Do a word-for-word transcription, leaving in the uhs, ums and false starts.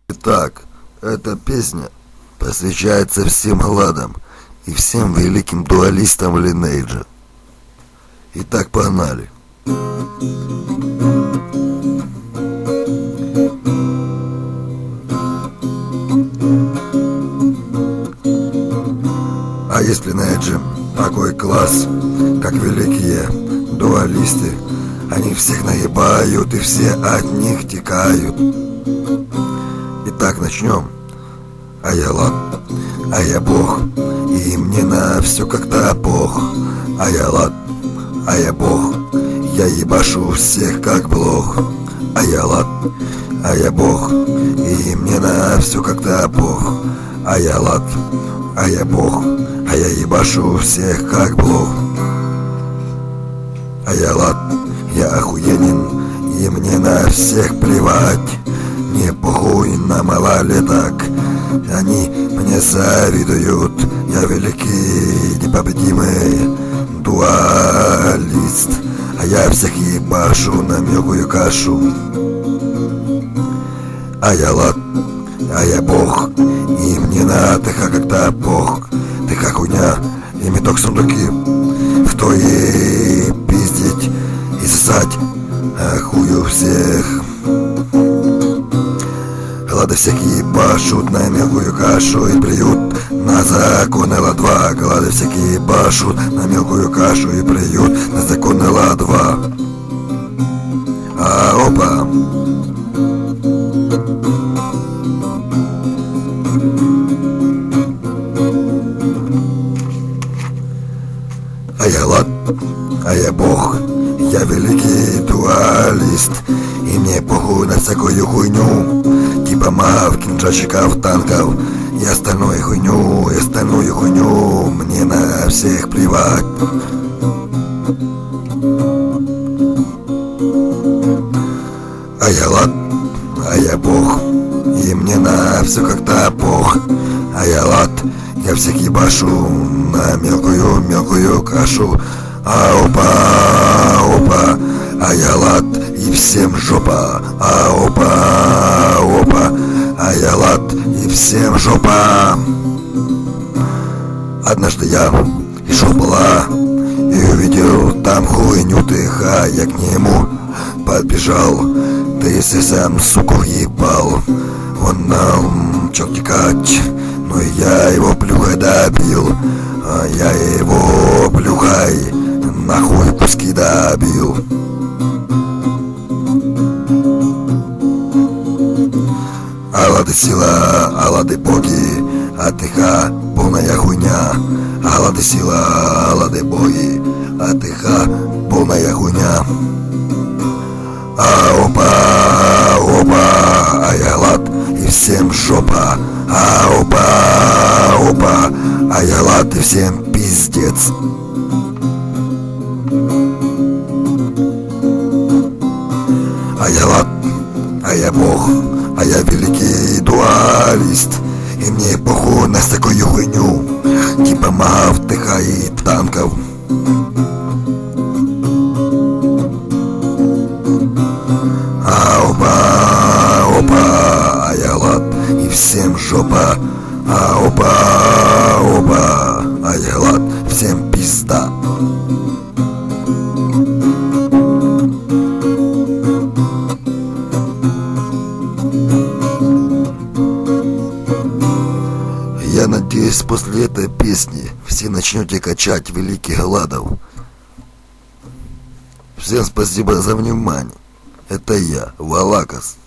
Итак, эта песня посвящается всем гладам и всем великим дуалистам Lineage. Итак, погнали. А есть в Lineage такой класс, как великие дуалисты. Они всех наебают и все от них текают. Итак, начнем. А я лад, а я бог, и мне на все как-то пох. А я лад, а я бог, я ебашу всех как блох. А я лад, а я бог, и мне на все как-то пох. А я лад, а я бог, а я ебашу всех как блох. А я лад, я охуенен, и мне на всех плевать. Мне похуй на малолеток, они мне завидуют. Я великий, непобедимый дуалист, а я всех ебашу на мелкую кашу. А я лад, а я бог, и мне на ТХ как-то пох. ТХ хуйня, и меток сундуки, в то и пиздить и сосать, а хую всех. Глады всех ебашут на мелкую кашу и плюют на законы ла-два. Глады всех ебашут на мелкую кашу и плюют на законы ла-два. А опа. А я лад, а я бог, я великий дуалист, и мне похуй на всякую хуйню, типа мав, кинжальщиков, танков и остальную хуйню, и остальную хуйню, мне на всех плевать. А я лад, а я бог, и мне на все как-то пох. А я лад, я всех ебашу на мелкую-мелкую кашу. А опа, опа, а я лад, и всем жопа. А опа, опа, а я лад, и всем жопа. Однажды я и шел была, и увидел там хуйню ТХ. Я к нему подбежал, да если сам суку ебал. Он нам чел текать, но я его плюхой добил. А я его плюхой нахуй куски добил. Аллады сила, аллады боги, а ТХ полная хуйня. Аллады сила, аллады боги, а ТХ полная хуйня. А опа, опа, а я лад, и всем жопа. А опа, опа, а я лад, и всем пиздец. А я лад, а я бог, а я великий дуалист, и мне похуй на такую хуйню, типа мав, ТХ и танков. А опа, опа, а я лад, и всем жопа. А опа, опа, а я лад, всем пизда. Я надеюсь, после этой песни все начнете качать великих гладов. Всем спасибо за внимание. Это я, Валакас.